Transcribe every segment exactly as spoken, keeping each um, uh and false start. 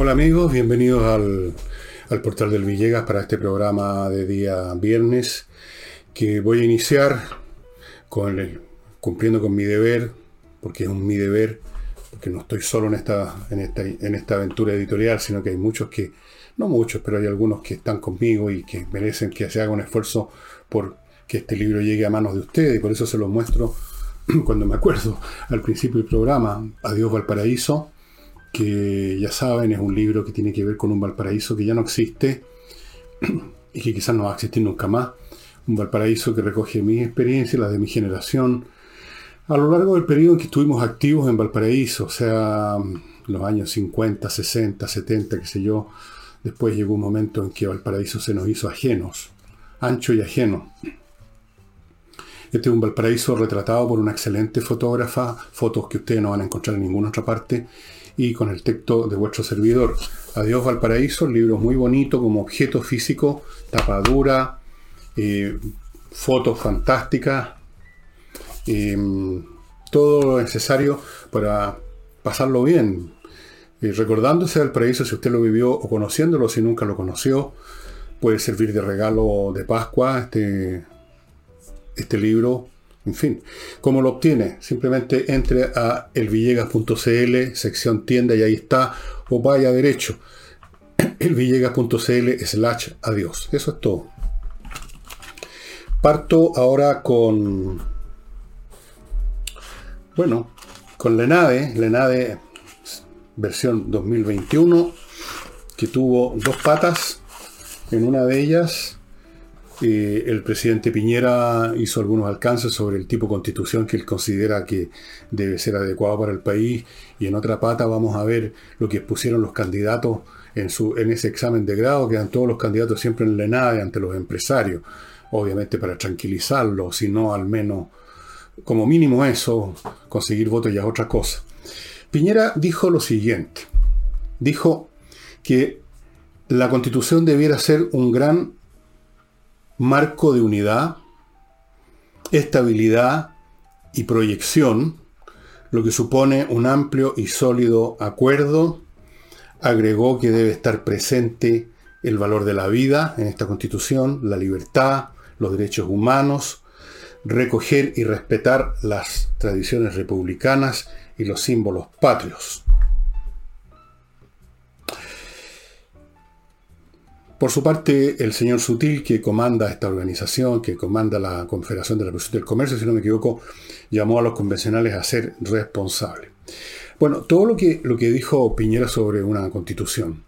Hola amigos, bienvenidos al, al portal del Villegas para este programa de día viernes que voy a iniciar con el, cumpliendo con mi deber, porque es un mi deber, porque no estoy solo en esta, en esta, en esta aventura editorial, sino que hay muchos que, no muchos, pero hay algunos que están conmigo y que merecen que se haga un esfuerzo por que este libro llegue a manos de ustedes, y por eso se los muestro cuando me acuerdo al principio del programa. Adiós Valparaíso, que ya saben es un libro que tiene que ver con un Valparaíso que ya no existe y que quizás no va a existir nunca más. Un Valparaíso que recoge mis experiencias, las de mi generación, a lo largo del periodo en que estuvimos activos en Valparaíso, o sea, los años cincuenta, sesenta, setenta, qué sé yo. Después llegó un momento en que Valparaíso se nos hizo ajenos, ancho y ajeno. Este es un Valparaíso retratado por una excelente fotógrafa, fotos que ustedes no van a encontrar en ninguna otra parte, y con el texto de vuestro servidor. Adiós Valparaíso, el libro es muy bonito como objeto físico, tapa dura, eh, fotos fantásticas, eh, todo lo necesario para pasarlo bien. Eh, recordándose Valparaíso si usted lo vivió o conociéndolo si nunca lo conoció, puede servir de regalo de Pascua este, este libro. En fin, ¿cómo lo obtiene? Simplemente entre a elvillegas punto cl, sección tienda, y ahí está, o vaya derecho, elvillegas punto cl slash adiós. Eso es todo. Parto ahora con, bueno, con Lenade, Lenade versión dos mil veintiuno, que tuvo dos patas. En una de ellas, Eh, el presidente Piñera hizo algunos alcances sobre el tipo de constitución que él considera que debe ser adecuado para el país, y en otra pata vamos a ver lo que expusieron los candidatos en, su, en ese examen de grado. Quedan todos los candidatos siempre en la ENADE ante los empresarios, obviamente para tranquilizarlos, sino al menos, como mínimo eso, conseguir votos ya es otra cosa. Piñera dijo lo siguiente, dijo que la constitución debiera ser un gran marco de unidad, estabilidad y proyección, lo que supone un amplio y sólido acuerdo. Agregó que debe estar presente el valor de la vida en esta Constitución, la libertad, los derechos humanos, recoger y respetar las tradiciones republicanas y los símbolos patrios. Por su parte, el señor Sutil, que comanda esta organización, que comanda la Confederación de la Producción del Comercio, si no me equivoco, llamó a los convencionales a ser responsables. Bueno, todo lo que, lo que dijo Piñera sobre una constitución,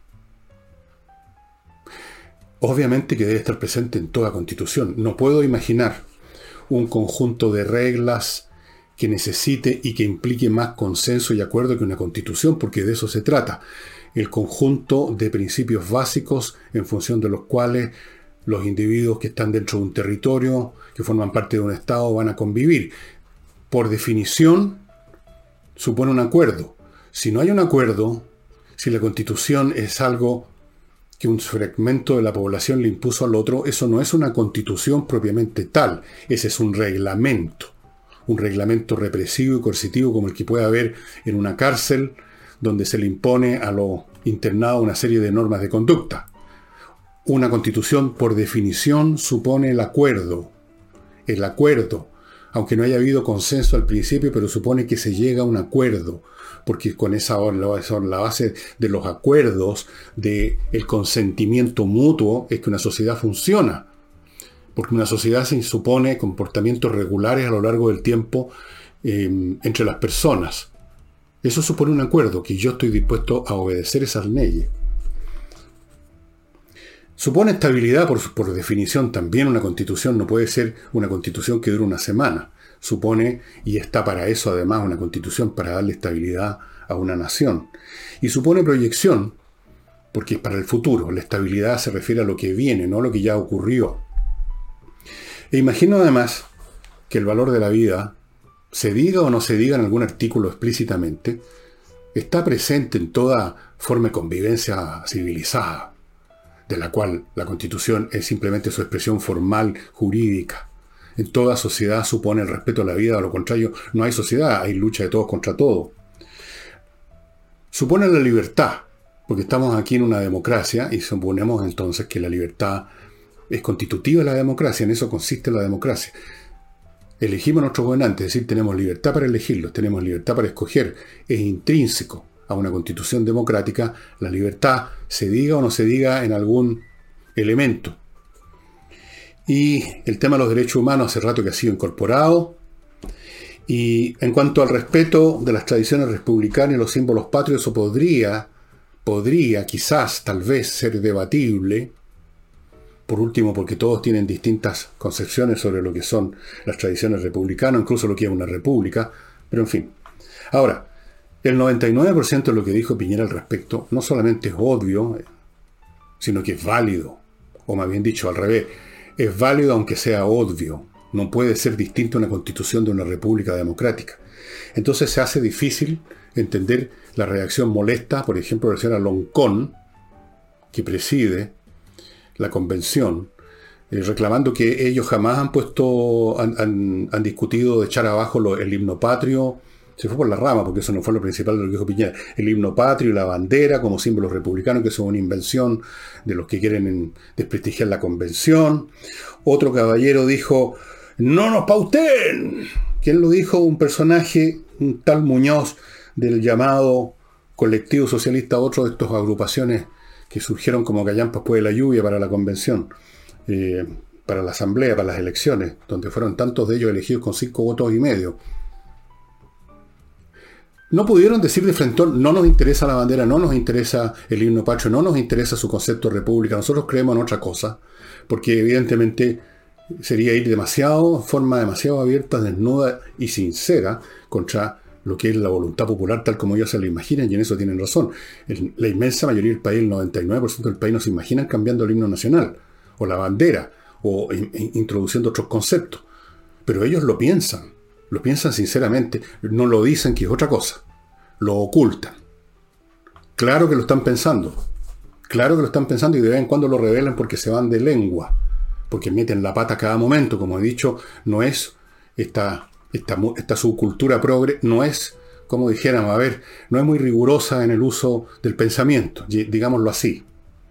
obviamente que debe estar presente en toda constitución. No puedo imaginar un conjunto de reglas que necesite y que implique más consenso y acuerdo que una constitución, porque de eso se trata. El conjunto de principios básicos en función de los cuales los individuos que están dentro de un territorio, que forman parte de un Estado, van a convivir. Por definición, supone un acuerdo. Si no hay un acuerdo, si la Constitución es algo que un fragmento de la población le impuso al otro, eso no es una Constitución propiamente tal. Ese es un reglamento. Un reglamento represivo y coercitivo como el que puede haber en una cárcel, donde se le impone a los internados una serie de normas de conducta. Una constitución, por definición, supone el acuerdo. El acuerdo, aunque no haya habido consenso al principio, pero supone que se llega a un acuerdo, porque con esa son la base de los acuerdos, del consentimiento mutuo, es que una sociedad funciona. Porque una sociedad se supone comportamientos regulares a lo largo del tiempo eh, entre las personas. Eso supone un acuerdo, que yo estoy dispuesto a obedecer esas leyes. Supone estabilidad, por, por definición también. Una constitución no puede ser una constitución que dure una semana. Supone, y está para eso además, una constitución para darle estabilidad a una nación. Y supone proyección, porque es para el futuro. La estabilidad se refiere a lo que viene, no a lo que ya ocurrió. E imagino además que el valor de la vida, se diga o no se diga en algún artículo explícitamente, está presente en toda forma de convivencia civilizada, de la cual la Constitución es simplemente su expresión formal, jurídica. En toda sociedad supone el respeto a la vida, a lo contrario, no hay sociedad, hay lucha de todos contra todos. Supone la libertad, Porque estamos aquí en una democracia y suponemos entonces que la libertad es constitutiva de la democracia. En eso consiste la democracia. Elegimos a nuestros gobernantes, es decir, tenemos libertad para elegirlos, tenemos libertad para escoger. Es intrínseco a una constitución democrática la libertad, se diga o no se diga en algún elemento. Y el tema de los derechos humanos hace rato que ha sido incorporado. Y en cuanto al respeto de las tradiciones republicanas y los símbolos patrios, eso podría, podría, quizás, tal vez, ser debatible. Por último, porque todos tienen distintas concepciones sobre lo que son las tradiciones republicanas, incluso lo que es una república, pero en fin. Ahora, el noventa y nueve por ciento de lo que dijo Piñera al respecto no solamente es obvio, sino que es válido, o más bien dicho, al revés, es válido aunque sea obvio. No puede ser distinto a una constitución de una república democrática. Entonces se hace difícil entender la reacción molesta, por ejemplo, de la señora Loncón, que preside la convención, eh, reclamando que ellos jamás han puesto, han, han, han discutido de echar abajo lo, el himno patrio. Se fue por la rama, porque eso no fue lo principal de lo que dijo Piñera. El himno patrio y la bandera como símbolos republicanos, que son una invención de los que quieren en, desprestigiar la convención. Otro caballero dijo, ¡no nos pauten! ¿Quién lo dijo? Un personaje, un tal Muñoz, del llamado colectivo socialista, otro de estas agrupaciones que surgieron como callampas después de la lluvia para la convención, eh, para la asamblea, para las elecciones, donde fueron tantos de ellos elegidos con cinco votos y medio. No pudieron decir de frente, no nos interesa la bandera, no nos interesa el himno patrio, no nos interesa su concepto de república, nosotros creemos en otra cosa, porque evidentemente sería ir demasiado, forma demasiado abierta, desnuda y sincera contra lo que es la voluntad popular tal como ellos se lo imaginan, y en eso tienen razón. El, la inmensa mayoría del país, el noventa y nueve por ciento del país, no se imaginan cambiando el himno nacional, o la bandera, o in, in, introduciendo otros conceptos. Pero ellos lo piensan, lo piensan sinceramente, no lo dicen que es otra cosa, lo ocultan. Claro que lo están pensando, claro que lo están pensando y de vez en cuando lo revelan porque se van de lengua, porque meten la pata a cada momento, como he dicho, no es esta... Esta, esta subcultura progre no es, como dijéramos, a ver, no es muy rigurosa en el uso del pensamiento, digámoslo así.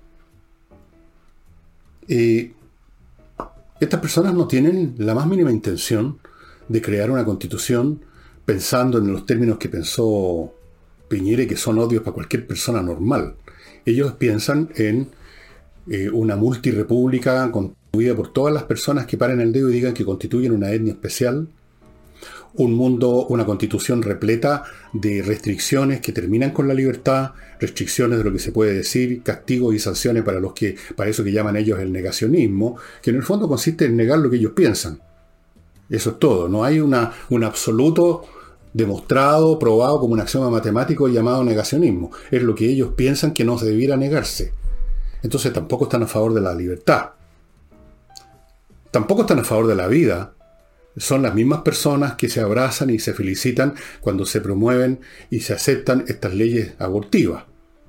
Eh, estas personas no tienen la más mínima intención de crear una constitución pensando en los términos que pensó Piñera y que son obvios para cualquier persona normal. Ellos piensan en eh, una multirepública constituida por todas las personas que paren el dedo y digan que constituyen una etnia especial. Un mundo, una constitución repleta de restricciones que terminan con la libertad, restricciones de lo que se puede decir, castigos y sanciones para los que, para eso que llaman ellos el negacionismo, que en el fondo consiste en negar lo que ellos piensan. Eso es todo. No hay una, un absoluto demostrado, probado como un axioma matemático llamado negacionismo. Es lo que ellos piensan que no se debiera negarse. Entonces tampoco están a favor de la libertad. Tampoco están a favor de la vida. Son las mismas personas que se abrazan y se felicitan cuando se promueven y se aceptan estas leyes abortivas.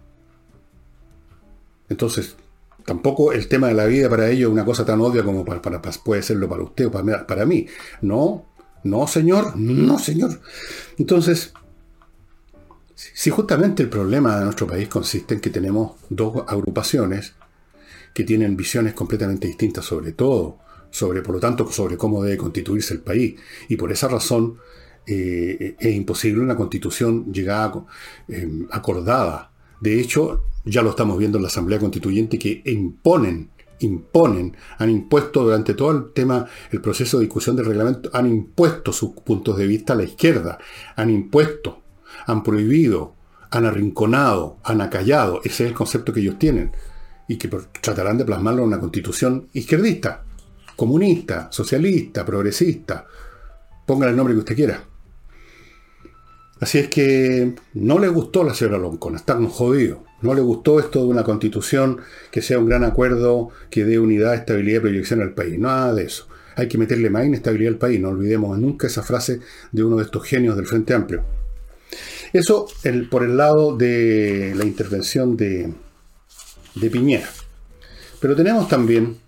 Entonces, tampoco el tema de la vida para ellos es una cosa tan obvia como para, para, puede serlo para usted o para, para mí. No, no señor, no señor. Entonces, si justamente el problema de nuestro país consiste en que tenemos dos agrupaciones que tienen visiones completamente distintas sobre todo, sobre, por lo tanto, sobre cómo debe constituirse el país. Y por esa razón eh, es imposible una constitución llegada eh, acordada. De hecho, ya lo estamos viendo en la Asamblea Constituyente, que imponen, imponen, han impuesto durante todo el tema, el proceso de discusión del reglamento, han impuesto sus puntos de vista a la izquierda, han impuesto, han prohibido, han arrinconado, han acallado. Ese es el concepto que ellos tienen. Y que tratarán de plasmarlo en una constitución izquierdista, comunista, socialista, progresista, póngale el nombre que usted quiera. Así es que no le gustó la señora Loncón, están jodidos. No le gustó esto de una constitución que sea un gran acuerdo, que dé unidad, estabilidad y proyección al país. Nada de eso. Hay que meterle más inestabilidad al país. No olvidemos nunca esa frase de uno de estos genios del Frente Amplio. Eso el, por el lado de la intervención de, de Piñera. Pero tenemos también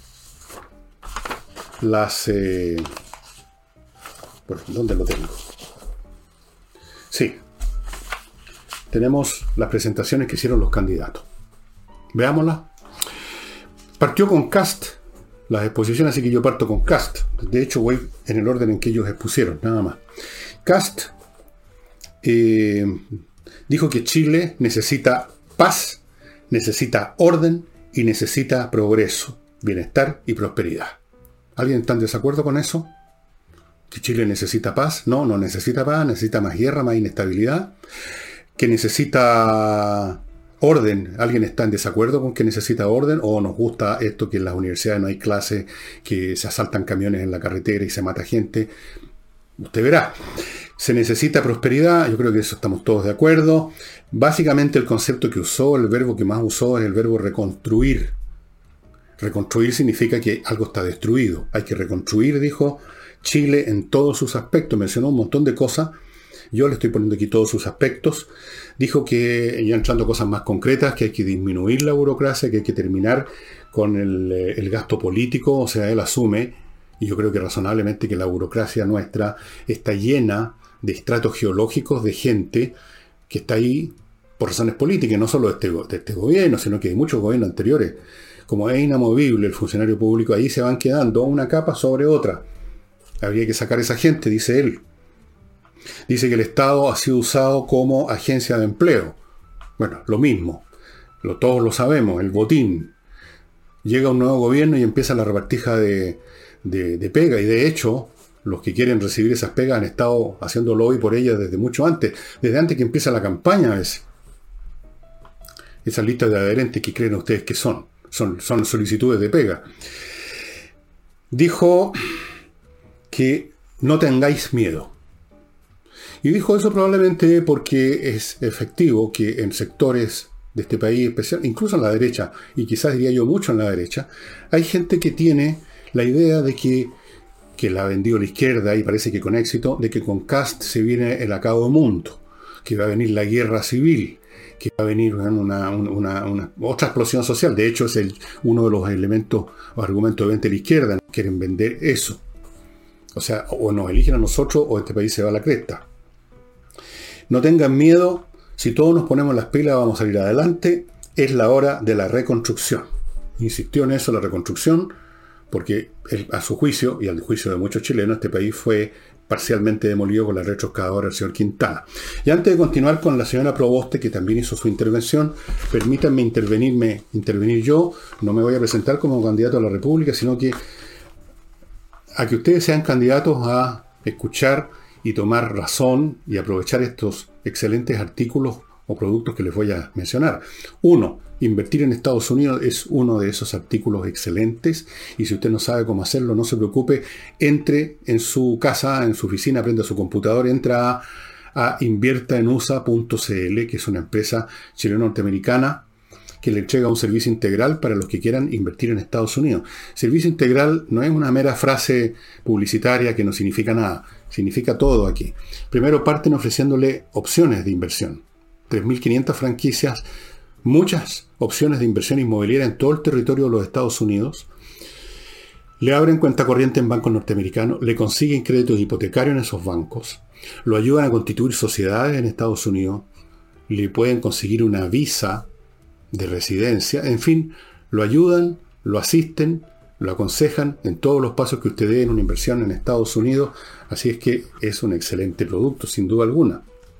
las... Eh, ¿Dónde lo tengo? Sí. tenemos las presentaciones que hicieron los candidatos. Veámoslas. Partió con Kast las exposiciones, así que yo parto con Kast. De hecho, voy en el orden en que ellos expusieron, nada más. Kast eh, dijo que Chile necesita paz, necesita orden y necesita progreso, bienestar y prosperidad. ¿Alguien está en desacuerdo con eso? ¿Que Chile necesita paz? No, no necesita paz, necesita más guerra, más inestabilidad. ¿Que necesita orden? ¿Alguien está en desacuerdo con que necesita orden? ¿O nos gusta esto que en las universidades no hay clases, que se asaltan camiones en la carretera y se mata gente? Usted verá. Se necesita prosperidad, yo creo que eso estamos todos de acuerdo. Básicamente el concepto que usó, el verbo que más usó es el verbo reconstruir. Reconstruir significa que algo está destruido. Hay que reconstruir, dijo, Chile en todos sus aspectos. Mencionó un montón de cosas. Yo le estoy poniendo aquí todos sus aspectos. Dijo que, ya entrando cosas más concretas, que hay que disminuir la burocracia, que hay que terminar con el, el gasto político. O sea, él asume, y yo creo que razonablemente, que la burocracia nuestra está llena de estratos geológicos de gente que está ahí por razones políticas, no solo de este, de este gobierno, sino que de muchos gobiernos anteriores. Como es inamovible el funcionario público, ahí se van quedando una capa sobre otra. Habría que sacar a esa gente, dice él. Dice que el Estado ha sido usado como agencia de empleo. Bueno, lo mismo. Lo, todos lo sabemos, el botín. Llega un nuevo gobierno y empieza la repartija de, de, de pega. Y de hecho, los que quieren recibir esas pegas han estado haciendo lobby por ellas desde mucho antes. Desde antes que empieza la campaña. Es, esas listas de adherentes que creen ustedes que son. Son, son solicitudes de pega. Dijo que no tengáis miedo. Y dijo eso probablemente porque es efectivo que en sectores de este país, especial, incluso en la derecha, y quizás diría yo mucho en la derecha, hay gente que tiene la idea de que, que la ha vendido la izquierda, y parece que con éxito, de que con Kast se viene el acabo del mundo, que va a venir la guerra civil, que va a venir una, una, una, una otra explosión social. De hecho, es el, uno de los elementos o argumentos de venta de la izquierda. Quieren vender eso. O sea, o nos eligen a nosotros o este país se va a la cresta. No tengan miedo, si todos nos ponemos las pilas vamos a salir adelante, es la hora de la reconstrucción. Insistió en eso, la reconstrucción, porque él, a su juicio, y al juicio de muchos chilenos, este país fue parcialmente demolido con la retroexcavadora del señor Quintana. Y antes de continuar con la señora Proboste, que también hizo su intervención, permítanme intervenirme, intervenir yo. No me voy a presentar como candidato a la República, sino que a que ustedes sean candidatos a escuchar y tomar razón y aprovechar estos excelentes artículos o productos que les voy a mencionar. Uno, invertir en Estados Unidos es uno de esos artículos excelentes, y si usted no sabe cómo hacerlo, no se preocupe, entre en su casa, en su oficina, prenda su computador, entra a, a invierta en u s a punto c l, que es una empresa chileno-norteamericana que le entrega un servicio integral para los que quieran invertir en Estados Unidos. Servicio integral no es una mera frase publicitaria que no significa nada, significa todo aquí. Primero parten ofreciéndole opciones de inversión. tres mil quinientas franquicias, muchas opciones de inversión inmobiliaria en todo el territorio de los Estados Unidos. Le abren cuenta corriente en bancos norteamericanos, le consiguen créditos hipotecarios en esos bancos, lo ayudan a constituir sociedades en Estados Unidos, le pueden conseguir una visa de residencia, en fin, lo ayudan, lo asisten, lo aconsejan en todos los pasos que usted dé en una inversión en Estados Unidos, así es que es un excelente producto, sin duda alguna.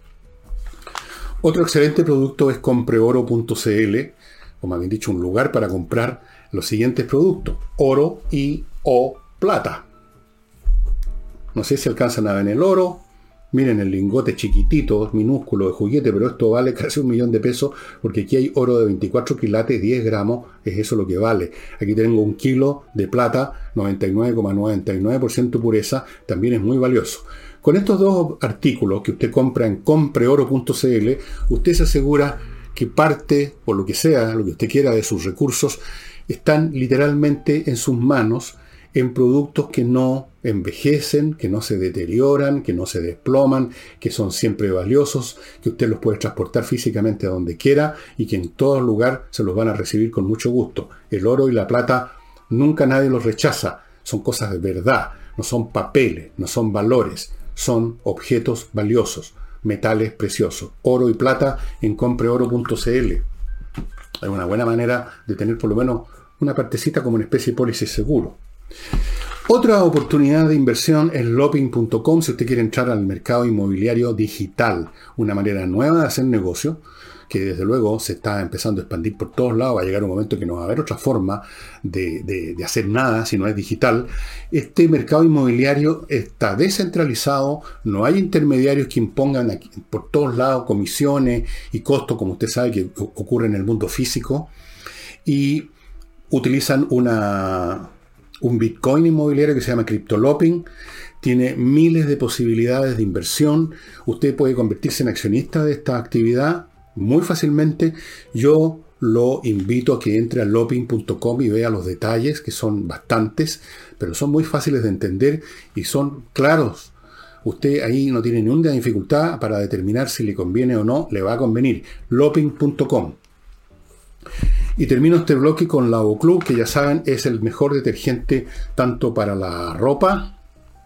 Otro excelente producto es compreoro punto c l, o más bien dicho, un lugar para comprar los siguientes productos: oro y o plata. No sé si alcanzan a ver el oro. Miren el lingote chiquitito, minúsculo de juguete, pero esto vale casi un millón de pesos, porque aquí hay oro de veinticuatro quilates, diez gramos, es eso lo que vale. Aquí tengo un kilo de plata, noventa y nueve coma noventa y nueve por ciento pureza, también es muy valioso. Con estos dos artículos que usted compra en compreoro punto c l, usted se asegura que parte, o lo que sea, lo que usted quiera de sus recursos, están literalmente en sus manos, en productos que no envejecen, que no se deterioran, que no se desploman, que son siempre valiosos, que usted los puede transportar físicamente a donde quiera y que en todo lugar se los van a recibir con mucho gusto. El oro y la plata nunca nadie los rechaza, son cosas de verdad, no son papeles, no son valores, son objetos valiosos. metales preciosos. Oro y plata en compreoro punto c l. Es una buena manera de tener por lo menos una partecita como una especie de pólice seguro. Otra oportunidad de inversión es lopin punto com si usted quiere entrar al mercado inmobiliario digital. Una manera nueva de hacer negocio que desde luego se está empezando a expandir por todos lados. Va a llegar un momento que no va a haber otra forma de, de, de hacer nada si no es digital. Este mercado inmobiliario está descentralizado, no hay intermediarios que impongan aquí, por todos lados comisiones y costos, como usted sabe que ocurre en el mundo físico, y utilizan una, un Bitcoin inmobiliario que se llama CryptoLopin. Tiene miles de posibilidades de inversión. Usted puede convertirse en accionista de esta actividad muy fácilmente. Yo lo invito a que entre a lopin punto com y vea los detalles, que son bastantes, pero son muy fáciles de entender y son claros. Usted ahí no tiene ninguna dificultad para determinar si le conviene o no, le va a convenir. lopin punto com. Y termino este bloque con Lavoclub, que ya saben es el mejor detergente tanto para la ropa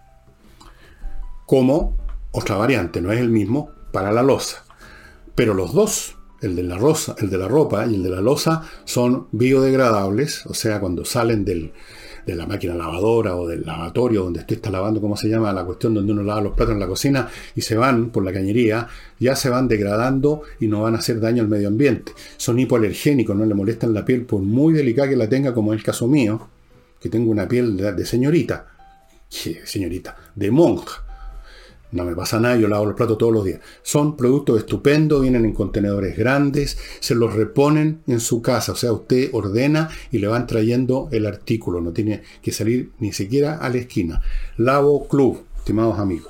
como otra variante, no es el mismo, para la loza. Pero los dos, el de la rosa, el de la ropa y el de la loza, son biodegradables, o sea, cuando salen del, de la máquina lavadora o del lavatorio donde usted está lavando, ¿cómo se llama? La cuestión donde uno lava los platos en la cocina, y se van por la cañería, ya se van degradando y no van a hacer daño al medio ambiente. Son hipoalergénicos, no le molestan la piel por muy delicada que la tenga, como es el caso mío, que tengo una piel de, de señorita, señorita, de monja. No me pasa nada, yo lavo los platos todos los días. Son productos estupendos, vienen en contenedores grandes, se los reponen en su casa. O sea, usted ordena y le van trayendo el artículo. No tiene que salir ni siquiera a la esquina. Lavoclub, estimados amigos.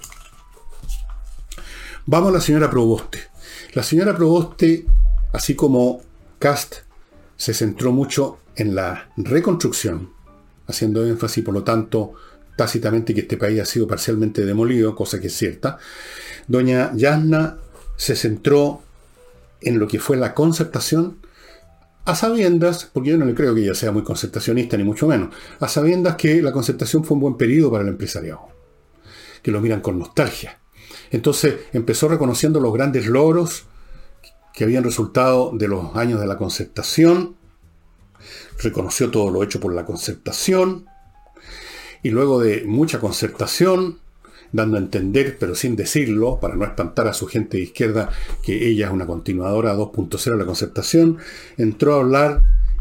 Vamos a la señora Proboste. La señora Proboste, así como Cast, se centró mucho en la reconstrucción, haciendo énfasis, por lo tanto, tácitamente que este país ha sido parcialmente demolido, cosa que es cierta. Doña Yasna se centró en lo que fue la concertación, a sabiendas, porque yo no le creo que ella sea muy concertacionista, ni mucho menos, a sabiendas que la concertación fue un buen periodo para el empresariado, que lo miran con nostalgia. Entonces empezó reconociendo los grandes logros que habían resultado de los años de la concertación, reconoció todo lo hecho por la concertación, y luego de mucha concertación, dando a entender, pero sin decirlo, para no espantar a su gente de izquierda, que ella es una continuadora dos punto cero de la concertación, entró a hablar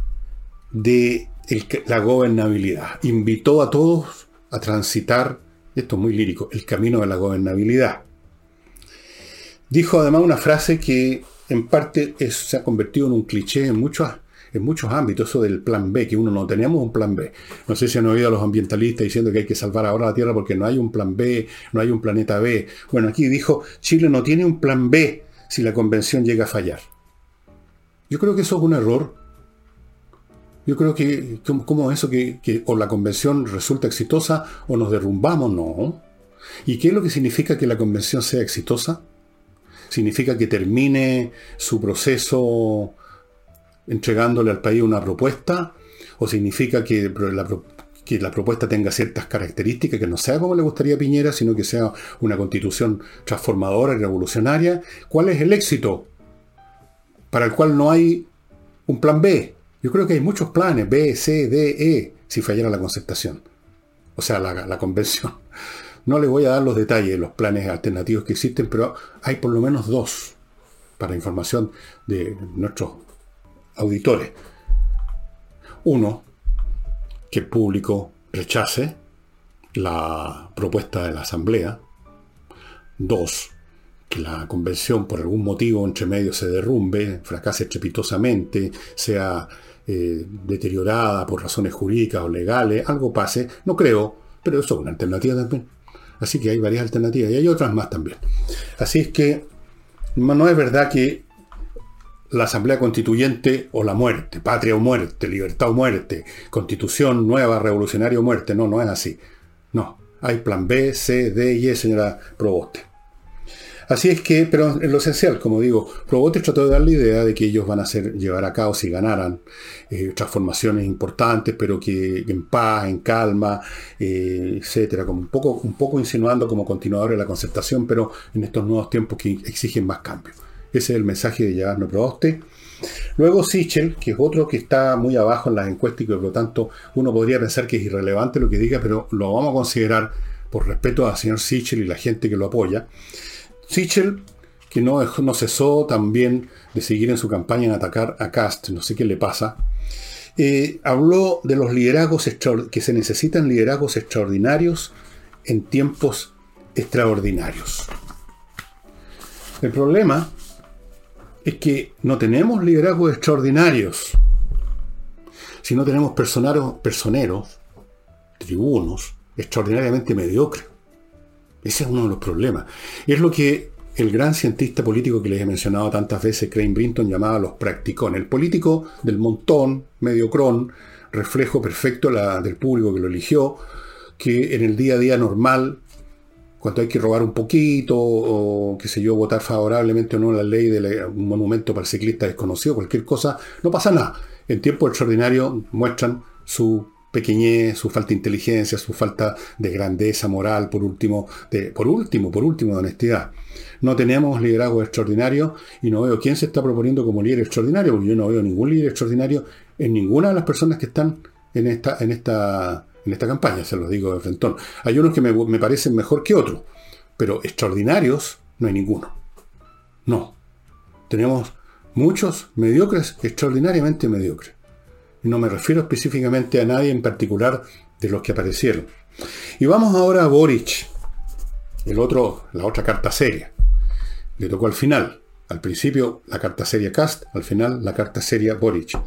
de el, la gobernabilidad. Invitó a todos a transitar, esto es muy lírico, el camino de la gobernabilidad. Dijo además una frase que en parte es, se ha convertido en un cliché en muchos en muchos ámbitos, eso del plan B, que uno no tenemos un plan B. No sé si han oído a los ambientalistas diciendo que hay que salvar ahora la Tierra porque no hay un plan B, no hay un planeta B. Bueno, aquí dijo, Chile no tiene un plan B si la convención llega a fallar. Yo creo que eso es un error. Yo creo que, como eso que, que o la convención resulta exitosa o nos derrumbamos, no. ¿Y qué es lo que significa que la convención sea exitosa? ¿Significa que termine su proceso entregándole al país una propuesta? ¿O significa que la, que la propuesta tenga ciertas características, que no sea como le gustaría a Piñera, sino que sea una constitución transformadora y revolucionaria? ¿Cuál es el éxito para el cual no hay un plan B? Yo creo que hay muchos planes, B, C, D, E, si fallara la concertación. O sea, la, la convención. No les voy a dar los detalles de los planes alternativos que existen, pero hay por lo menos dos, para información de nuestros auditores. Uno, que el público rechace la propuesta de la Asamblea. Dos, que la convención por algún motivo entre medio se derrumbe, fracase estrepitosamente, sea eh, deteriorada por razones jurídicas o legales, algo pase. No creo, pero eso es una alternativa también. Así que hay varias alternativas y hay otras más también. Así es que no es verdad que la Asamblea Constituyente o la muerte, patria o muerte, libertad o muerte, constitución nueva, revolucionaria o muerte. No, no es así. No, hay plan B, C, D y E, señora Proboste. Así es que, pero en lo esencial, como digo, Proboste trató de dar la idea de que ellos van a hacer, llevar a cabo, si ganaran, eh, transformaciones importantes, pero que en paz, en calma, eh, etcétera, como un poco, un poco insinuando como continuador de la concertación, pero en estos nuevos tiempos que exigen más cambios. Ese es el mensaje de Giordano Proboste. Luego Sichel, que es otro que está muy abajo en las encuestas y que por lo tanto uno podría pensar que es irrelevante lo que diga, pero lo vamos a considerar por respeto al señor Sichel y la gente que lo apoya. Sichel, que no, no cesó también de seguir en su campaña en atacar a Kast, no sé qué le pasa, eh, habló de los liderazgos, que se necesitan liderazgos extraordinarios en tiempos extraordinarios. El problema es que no tenemos liderazgos extraordinarios, sino tenemos personeros, personeros, tribunos, extraordinariamente mediocres. Ese es uno de los problemas. Es lo que el gran cientista político que les he mencionado tantas veces, Crane Brinton, llamaba los practicones. El político del montón, mediocrón, reflejo perfecto la, del público que lo eligió, que en el día a día normal, cuando hay que robar un poquito, o qué sé yo, votar favorablemente o no la ley de la, un monumento para el ciclista desconocido, cualquier cosa, no pasa nada. En tiempos extraordinarios muestran su pequeñez, su falta de inteligencia, su falta de grandeza moral, por último, de, por último, por último, de honestidad. No tenemos liderazgo extraordinario y no veo quién se está proponiendo como líder extraordinario, porque yo no veo ningún líder extraordinario en ninguna de las personas que están en esta, en esta, en esta campaña, se los digo de frentón. Hay unos que me, me parecen mejor que otros, pero extraordinarios no hay ninguno. No. Tenemos muchos mediocres, extraordinariamente mediocres. No me refiero específicamente a nadie en particular de los que aparecieron. Y vamos ahora a Boric, el otro, la otra carta seria. Le tocó al final. Al principio la carta seria Kast, al final la carta seria Boric.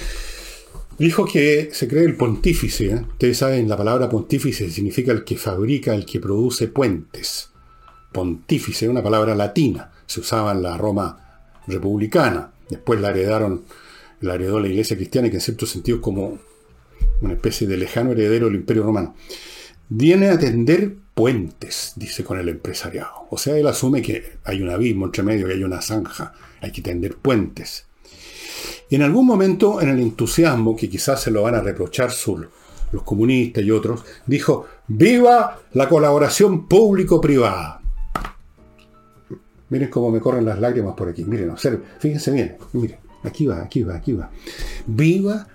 Dijo que se cree el pontífice. ¿eh? Ustedes saben, la palabra pontífice significa el que fabrica, el que produce puentes. Pontífice, una palabra latina. Se usaba en la Roma republicana. Después la heredaron la heredó la Iglesia cristiana, que en cierto sentido es como una especie de lejano heredero del Imperio Romano. Viene a tender puentes, dice, con el empresariado. O sea, él asume que hay un abismo entre medio, que hay una zanja, hay que tender puentes. Y en algún momento, en el entusiasmo, que quizás se lo van a reprochar sus, los comunistas y otros, dijo: ¡viva la colaboración público-privada! Miren cómo me corren las lágrimas por aquí. Miren, observen, fíjense bien, miren. Aquí va, aquí va, aquí va. ¡Viva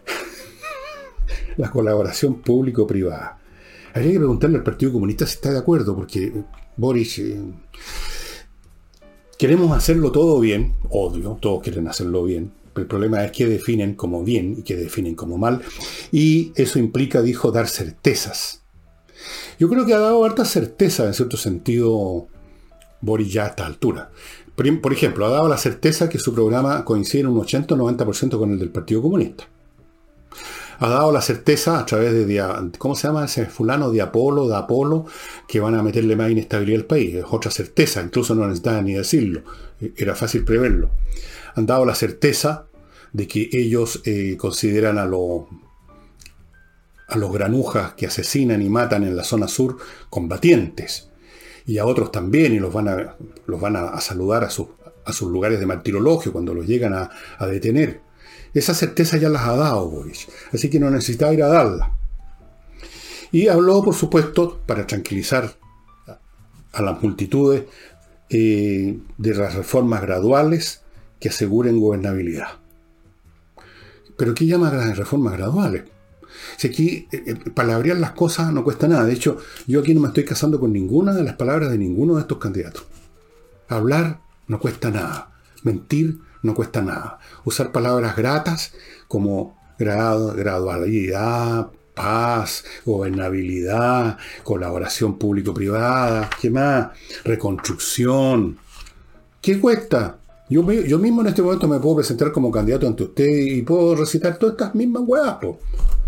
la colaboración público-privada! Habría que preguntarle al Partido Comunista si está de acuerdo, porque Boris, eh, queremos hacerlo todo bien, obvio, todos quieren hacerlo bien, pero el problema es que definen como bien y que definen como mal, y eso implica, dijo, dar certezas. Yo creo que ha dado harta certeza, en cierto sentido, Boris ya a esta altura. Por ejemplo, ha dado la certeza que su programa coincide en un ochenta o noventa por ciento con el del Partido Comunista. Ha dado la certeza a través de, dia, ¿cómo se llama ese fulano? De Apolo, de Apolo, que van a meterle más inestabilidad al país. Es otra certeza, incluso no necesitaban ni decirlo. Era fácil preverlo. Han dado la certeza de que ellos eh, consideran a, lo, a los granujas que asesinan y matan en la zona sur combatientes. Y a otros también, y los van a, los van a, a saludar a, su, a sus lugares de martirologio cuando los llegan a, a detener. Esa certeza ya las ha dado Boris, así que no necesitaba ir a darla. Y habló, por supuesto, para tranquilizar a, a las multitudes, eh, de las reformas graduales que aseguren gobernabilidad. ¿Pero qué llama reformas graduales? Si aquí eh, palabrear las cosas no cuesta nada. De hecho, yo aquí no me estoy casando con ninguna de las palabras de ninguno de estos candidatos. Hablar no cuesta nada. Mentir no cuesta nada. Usar palabras gratas como gradu- gradualidad, paz, gobernabilidad, colaboración público-privada, ¿qué más? Reconstrucción. ¿Qué cuesta? Yo, me, yo mismo en este momento me puedo presentar como candidato ante usted y puedo recitar todas estas mismas huevas, po.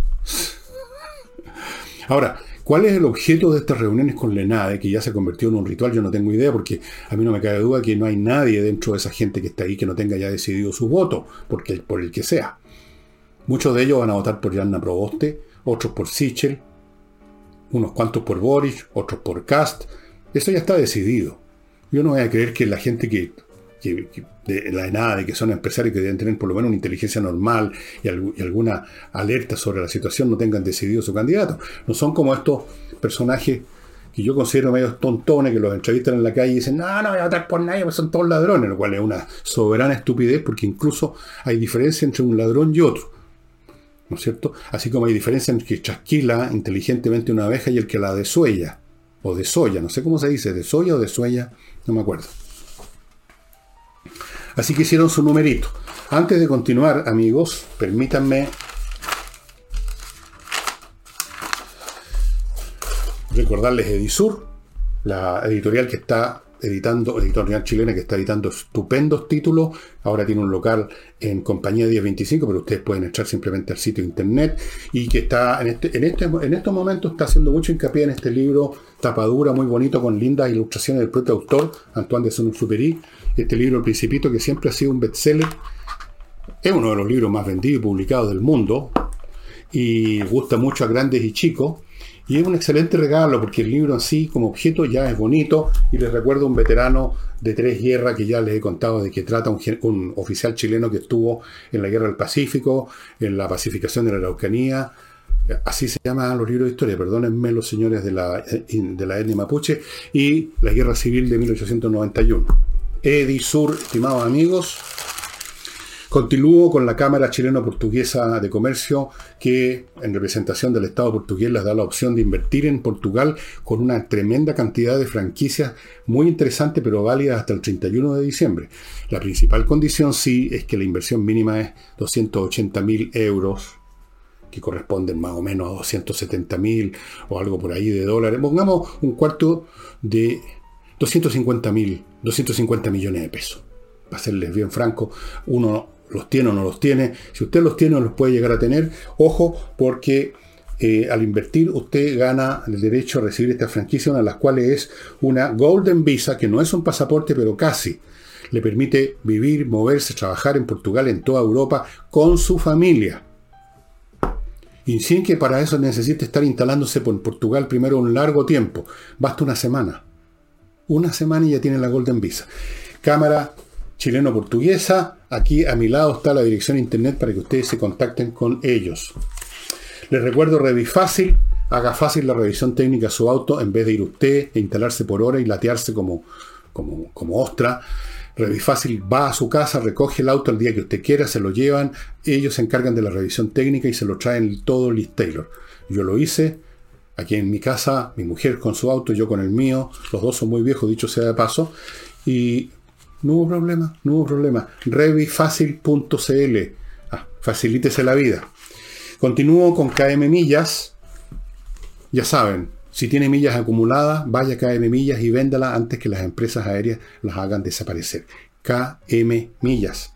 Ahora, ¿cuál es el objeto de estas reuniones con Lenade, que ya se convirtió en un ritual? Yo no tengo idea, porque a mí no me cabe duda que no hay nadie dentro de esa gente que está ahí que no tenga ya decidido su voto, porque, por el que sea. Muchos de ellos van a votar por Giordano Proboste, otros por Sichel, unos cuantos por Boric, otros por Kast. Eso ya está decidido. Yo no voy a creer que la gente que, que, que de la ENADE, que son empresarios que deben tener por lo menos una inteligencia normal y, alg y alguna alerta sobre la situación, no tengan decidido su candidato. No son como estos personajes que yo considero medios tontones, que los entrevistan en la calle y dicen, no, no voy a votar por nadie, pues son todos ladrones, lo cual es una soberana estupidez, porque incluso hay diferencia entre un ladrón y otro, ¿no es cierto? Así como hay diferencia entre el que chasquila inteligentemente una abeja y el que la desuella, o desolla, no sé cómo se dice, desolla o desuella, no me acuerdo. Así que hicieron su numerito. Antes de continuar, amigos, permítanme recordarles Edisur, la editorial que está editando, editorial chilena que está editando estupendos títulos. Ahora tiene un local en Compañía diez veinticinco, pero ustedes pueden echar simplemente al sitio internet, y que está en este, en este, en estos momentos está haciendo mucho hincapié en este libro tapadura muy bonito con lindas ilustraciones del propio autor, Antoine de Saint-Exupéry. Este libro, El Principito, que siempre ha sido un bestseller, es uno de los libros más vendidos y publicados del mundo, y gusta mucho a grandes y chicos. Y es un excelente regalo, porque el libro en sí, como objeto, ya es bonito. Y les recuerdo un veterano de Tres Guerras, que ya les he contado de que trata un, un oficial chileno que estuvo en la Guerra del Pacífico, en la pacificación de la Araucanía. Así se llaman los libros de historia, perdónenme los señores de la, de la etnia mapuche. Y la Guerra Civil de mil ochocientos noventa y uno. Edisur, estimados amigos. Continúo con la Cámara Chileno-Portuguesa de Comercio, que en representación del Estado portugués les da la opción de invertir en Portugal con una tremenda cantidad de franquicias muy interesantes, pero válidas hasta el treinta y uno de diciembre. La principal condición, sí, es que la inversión mínima es doscientos ochenta mil euros, que corresponden más o menos a doscientos setenta mil o algo por ahí de dólares. Pongamos un cuarto de doscientos cincuenta mil, doscientos cincuenta millones de pesos. Para serles bien franco, uno los tiene o no los tiene. Si usted los tiene o los puede llegar a tener, ojo, porque eh, al invertir usted gana el derecho a recibir esta franquicia, una de las cuales es una Golden Visa, que no es un pasaporte, pero casi. Le permite vivir, moverse, trabajar en Portugal, en toda Europa, con su familia. Y sin que para eso necesite estar instalándose por Portugal primero un largo tiempo. Basta una semana. Una semana y ya tiene la Golden Visa. Cámara Chileno-Portuguesa. Aquí a mi lado está la dirección de internet para que ustedes se contacten con ellos. Les recuerdo Revifácil. Haga fácil la revisión técnica de su auto en vez de ir usted e instalarse por hora y latearse como, como, como ostra. Revifácil va a su casa, recoge el auto el día que usted quiera, se lo llevan. Ellos se encargan de la revisión técnica y se lo traen todo Liz Taylor. Yo lo hice aquí en mi casa, mi mujer con su auto, yo con el mío. Los dos son muy viejos, dicho sea de paso. Y no hubo problema, no hubo problema. Revifácil punto c l. Ah, facilítese la vida. Continúo con K M Millas. Ya saben, si tiene millas acumuladas, vaya a K M Millas y véndala antes que las empresas aéreas las hagan desaparecer. K M Millas.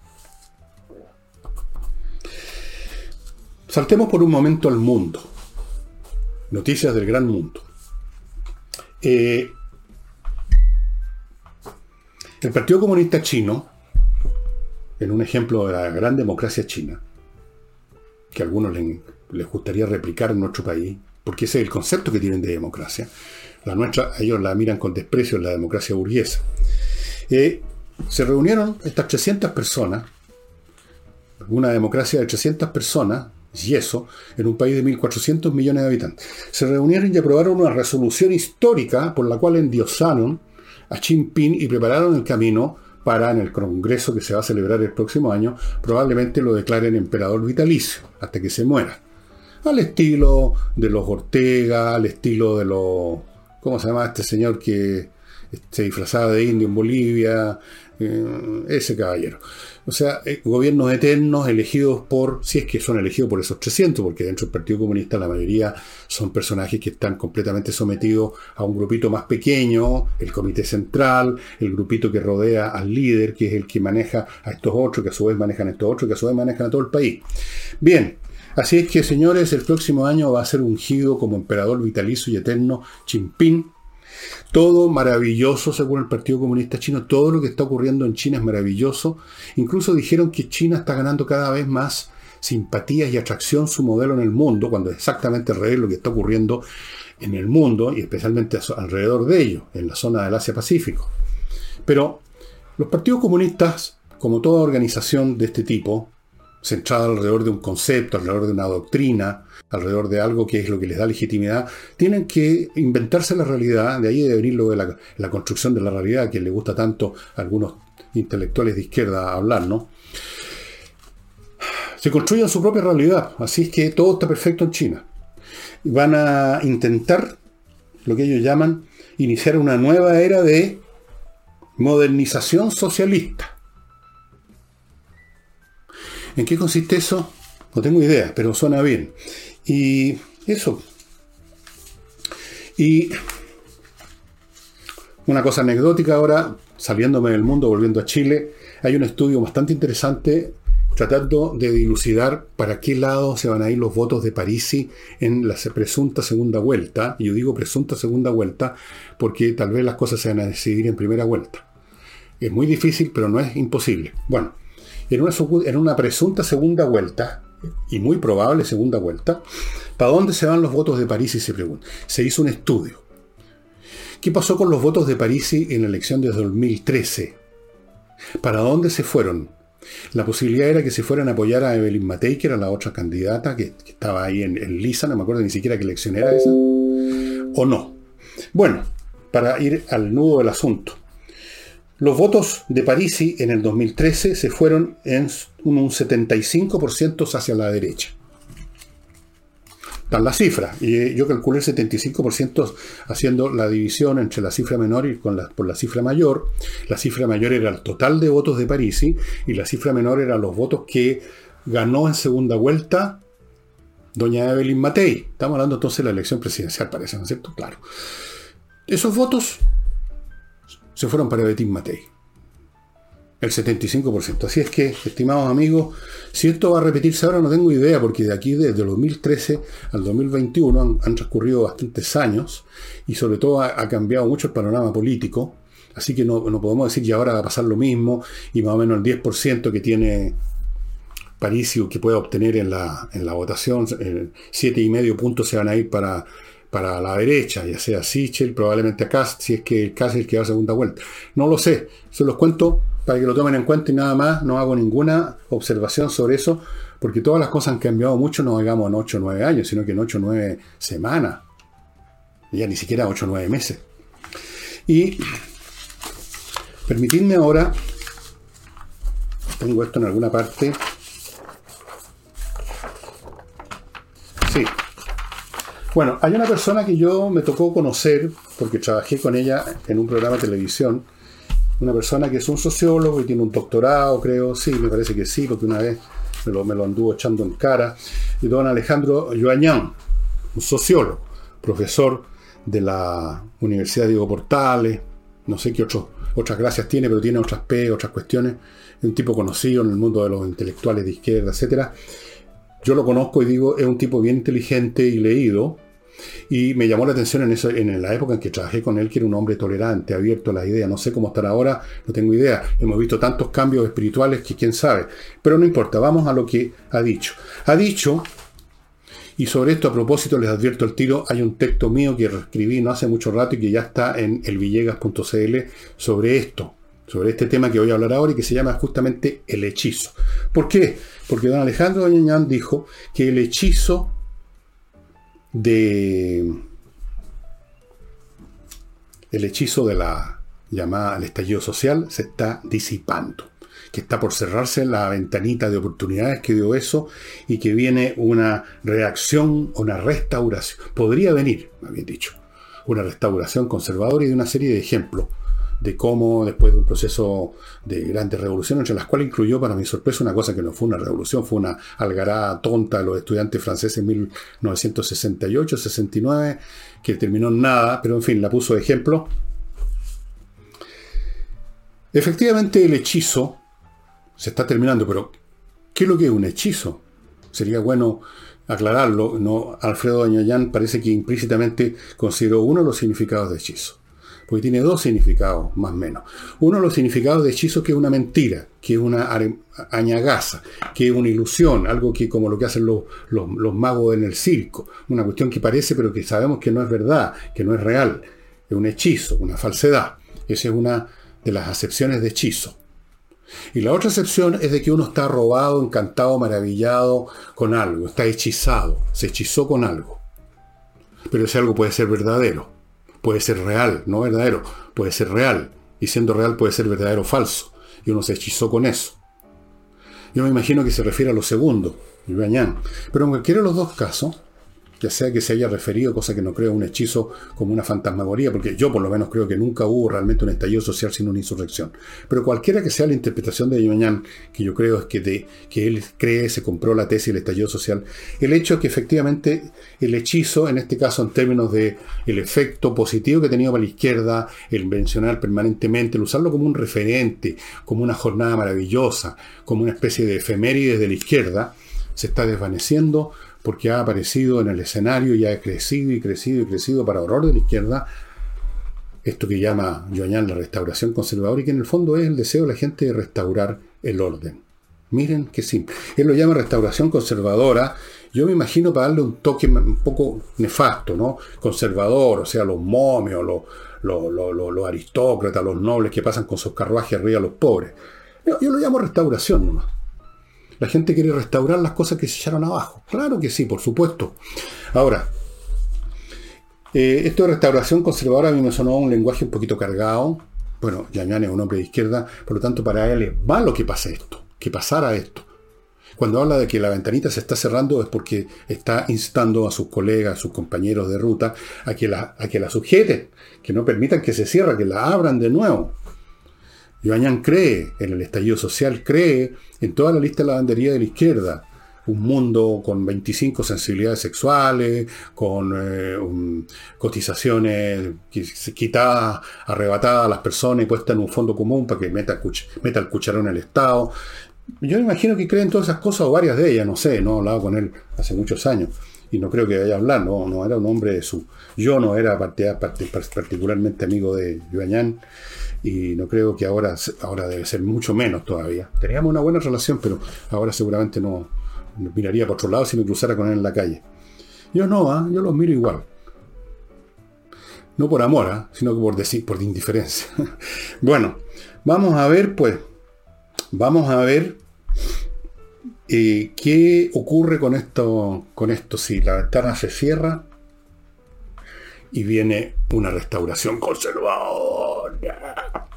Saltemos por un momento al mundo. Noticias del gran mundo. Eh, El Partido Comunista Chino, en un ejemplo de la gran democracia china, que a algunos les, les gustaría replicar en nuestro país, porque ese es el concepto que tienen de democracia. La nuestra, ellos la miran con desprecio, la democracia burguesa. Eh, se reunieron estas trescientas personas, una democracia de trescientas personas, y eso, en un país de mil cuatrocientos millones de habitantes. Se reunieron y aprobaron una resolución histórica por la cual endiosaron a Xi Jinping y prepararon el camino para, en el congreso que se va a celebrar el próximo año, probablemente lo declaren emperador vitalicio, hasta que se muera. Al estilo de los Ortega, al estilo de los... ¿Cómo se llama este señor que se disfrazaba de indio en Bolivia? Eh, ese caballero. O sea, eh, gobiernos eternos elegidos por, si es que son elegidos por esos trescientos, porque dentro del Partido Comunista la mayoría son personajes que están completamente sometidos a un grupito más pequeño, el Comité Central, el grupito que rodea al líder, que es el que maneja a estos otros, que a su vez manejan a estos otros, que a su vez manejan a todo el país. Bien, así es que, señores, el próximo año va a ser ungido como emperador vitalicio y eterno Xi Jinping. Todo maravilloso según el Partido Comunista Chino, todo lo que está ocurriendo en China es maravilloso. Incluso dijeron que China está ganando cada vez más simpatías y atracción su modelo en el mundo, cuando es exactamente al revés lo que está ocurriendo en el mundo y especialmente alrededor de ellos, en la zona del Asia-Pacífico. Pero los partidos comunistas, como toda organización de este tipo, centrada alrededor de un concepto, alrededor de una doctrina, alrededor de algo que es lo que les da legitimidad, tienen que inventarse la realidad. De ahí debe venir lo de la, la construcción de la realidad, que le gusta tanto a algunos intelectuales de izquierda hablar, ¿no? Se construyen su propia realidad, así es que todo está perfecto en China. Van a intentar, lo que ellos llaman, iniciar una nueva era de modernización socialista. ¿En qué consiste eso? No tengo idea, pero suena bien. Y eso. Y una cosa anecdótica ahora, saliéndome del mundo, volviendo a Chile, hay un estudio bastante interesante tratando de dilucidar para qué lado se van a ir los votos de Parisi en la presunta segunda vuelta. Y yo digo presunta segunda vuelta porque tal vez las cosas se van a decidir en primera vuelta. Es muy difícil, pero no es imposible. Bueno, en una, en una presunta segunda vuelta, y muy probable segunda vuelta, ¿para dónde se van los votos de Parisi? Se pregunta. Se hizo un estudio. ¿Qué pasó con los votos de Parisi en la elección de dos mil trece? ¿Para dónde se fueron? La posibilidad era que se fueran a apoyar a Evelyn Matei, que era la otra candidata que, que estaba ahí en, en lisa, no me acuerdo ni siquiera qué elección era esa, o no. Bueno, para ir al nudo del asunto. Los votos de Parisi en el dos mil trece se fueron en un setenta y cinco por ciento hacia la derecha. Están las cifras, y yo calculé el setenta y cinco por ciento haciendo la división entre la cifra menor y con la, por la cifra mayor. La cifra mayor era el total de votos de Parisi y la cifra menor eran los votos que ganó en segunda vuelta doña Evelyn Matei. Estamos hablando entonces de la elección presidencial, parece, ¿no es cierto? Claro. Esos votos se fueron para Evelyn Matei. El setenta y cinco por ciento. Así es que, estimados amigos, si esto va a repetirse ahora no tengo idea, porque de aquí desde el dos mil trece al dos mil veintiuno han, han transcurrido bastantes años y sobre todo ha, ha cambiado mucho el panorama político. Así que no, no podemos decir que ahora va a pasar lo mismo y más o menos el diez por ciento que tiene Parisi que puede obtener en la, en la votación, eh, siete y medio puntos se van a ir para... para la derecha, ya sea Sichel, probablemente a Kast, si es que Kast es el que va a segunda vuelta. No lo sé, se los cuento para que lo tomen en cuenta y nada más, no hago ninguna observación sobre eso, porque todas las cosas han cambiado mucho, no digamos en ocho o nueve años, sino que en ocho o nueve semanas, ya ni siquiera ocho o nueve meses. Y permitidme ahora, tengo esto en alguna parte, sí. Bueno, hay una persona que yo me tocó conocer, porque trabajé con ella en un programa de televisión, una persona que es un sociólogo y tiene un doctorado, creo, sí, me parece que sí, porque una vez me lo, me lo anduvo echando en cara, y don Alejandro Joañán, un sociólogo, profesor de la Universidad Diego Portales, no sé qué otros, otras gracias tiene, pero tiene otras P, otras cuestiones, es un tipo conocido en el mundo de los intelectuales de izquierda, etcétera. Yo lo conozco y digo, es un tipo bien inteligente y leído, y me llamó la atención en, eso, en la época en que trabajé con él, que era un hombre tolerante, abierto a las ideas. No sé cómo estará ahora, no tengo idea. Hemos visto tantos cambios espirituales que quién sabe. Pero no importa, vamos a lo que ha dicho. Ha dicho, y sobre esto a propósito les advierto el tiro, hay un texto mío que escribí no hace mucho rato y que ya está en elvillegas punto c l sobre esto, sobre este tema que voy a hablar ahora y que se llama justamente el hechizo. ¿Por qué? Porque don Alejandro Joañán dijo que el hechizo de el hechizo de la llamada al estallido social se está disipando, que está por cerrarse la ventanita de oportunidades que dio eso y que viene una reacción, una restauración, podría venir, me habían dicho, una restauración conservadora y de una serie de ejemplos de cómo después de un proceso de grandes revoluciones, entre las cuales incluyó para mi sorpresa una cosa que no fue una revolución, fue una algarada tonta de los estudiantes franceses en mil novecientos sesenta y ocho sesenta y nueve, que terminó en nada, pero en fin, la puso de ejemplo. Efectivamente el hechizo se está terminando, pero ¿qué es lo que es un hechizo? Sería bueno aclararlo, ¿no? Alfredo Joañán parece que implícitamente consideró uno de los significados de hechizo. Porque tiene dos significados, más o menos. Uno de los significados de hechizo que es una mentira, que es una añagaza, que es una ilusión, algo que como lo que hacen los, los, los magos en el circo, una cuestión que parece pero que sabemos que no es verdad, que no es real, es un hechizo, una falsedad. Esa es una de las acepciones de hechizo. Y la otra acepción es de que uno está robado, encantado, maravillado con algo, está hechizado, se hechizó con algo. Pero ese algo puede ser verdadero, puede ser real, no verdadero, puede ser real. Y siendo real puede ser verdadero o falso. Y uno se hechizó con eso. Yo me imagino que se refiere a lo segundo, pero en cualquiera de los dos casos, ya sea que se haya referido, cosa que no creo, a un hechizo como una fantasmagoría, porque yo por lo menos creo que nunca hubo realmente un estallido social sin una insurrección. Pero cualquiera que sea la interpretación de Yoñán, que yo creo es que, de, que él cree, se compró la tesis del estallido social, el hecho es que efectivamente el hechizo, en este caso en términos de el efecto positivo que ha tenido para la izquierda, el mencionar permanentemente, el usarlo como un referente, como una jornada maravillosa, como una especie de efemérides de la izquierda, se está desvaneciendo porque ha aparecido en el escenario y ha crecido y crecido y crecido para horror de la izquierda esto que llama Yoñán la restauración conservadora, y que en el fondo es el deseo de la gente de restaurar el orden. Miren qué simple. Él lo llama restauración conservadora. Yo me imagino para darle un toque un poco nefasto, ¿no? Conservador, o sea, los momios, los, los, los, los, los aristócratas, los nobles que pasan con sus carruajes arriba a los pobres. Yo, yo lo llamo restauración nomás. La gente quiere restaurar las cosas que se echaron abajo. Claro que sí, por supuesto. Ahora, eh, esto de restauración conservadora a mí me sonó un lenguaje un poquito cargado. Bueno, Yoñán es un hombre de izquierda, por lo tanto para él es malo que pase esto, que pasara esto. Cuando habla de que la ventanita se está cerrando es porque está instando a sus colegas, a sus compañeros de ruta, a que la, a que la sujeten, que no permitan que se cierre, que la abran de nuevo. Yoñán cree en el estallido social, cree en toda la lista de lavandería de la izquierda. Un mundo con veinticinco sensibilidades sexuales, con eh, un, cotizaciones quitadas, arrebatadas a las personas y puestas en un fondo común para que meta, meta el cucharón el Estado. Yo me imagino que cree en todas esas cosas, o varias de ellas, no sé, no he hablado con él hace muchos años. Y no creo que vaya a hablar, no, no era un hombre de su... Yo no era particularmente amigo de Yoñán, y no creo que ahora, ahora debe ser mucho menos todavía. Teníamos una buena relación, pero ahora seguramente no, no miraría por otro lado si me cruzara con él en la calle. Yo no, ¿eh? Yo los miro igual. No por amor, ¿eh? Sino por, decir, por indiferencia. Bueno, vamos a ver, pues, vamos a ver eh, qué ocurre con esto, con esto si la ventana se cierra y viene una restauración conservadora.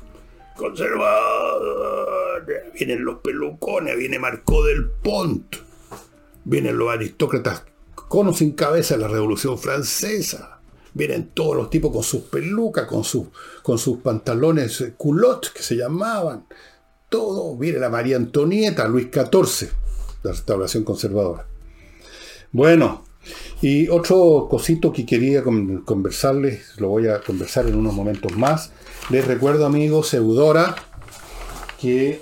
Conservadora. Vienen los pelucones, viene Marcó del Pont, vienen los aristócratas con o sin cabeza de la Revolución Francesa. Vienen todos los tipos con sus pelucas, con sus, con sus pantalones culottes que se llamaban. Todo. Viene la María Antonieta, Luis catorce, la restauración conservadora. Bueno. Y otro cosito que quería conversarles, lo voy a conversar en unos momentos más. Les recuerdo, amigos, Eudora, que